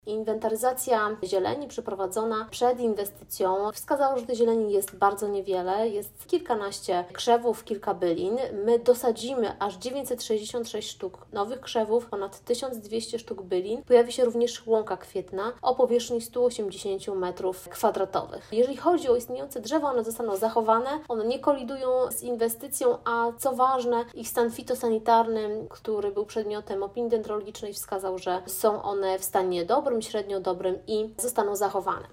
Inwentaryzacja zieleni przeprowadzona przed inwestycją wskazała, że tej zieleni jest bardzo niewiele, jest kilkanaście krzewów, kilka bylin. My dosadzimy aż 966 sztuk nowych krzewów, ponad 1200 sztuk bylin. Pojawi się również łąka kwietna o powierzchni 180 m2. Jeżeli chodzi o istniejące drzewa, one zostaną zachowane, one nie kolidują z inwestycją, a co ważne, ich stan fitosanitarny, który był przedmiotem opinii dendrologicznej, wskazał, że są one w stanie dobrym, średnio dobrym i zostaną zachowane.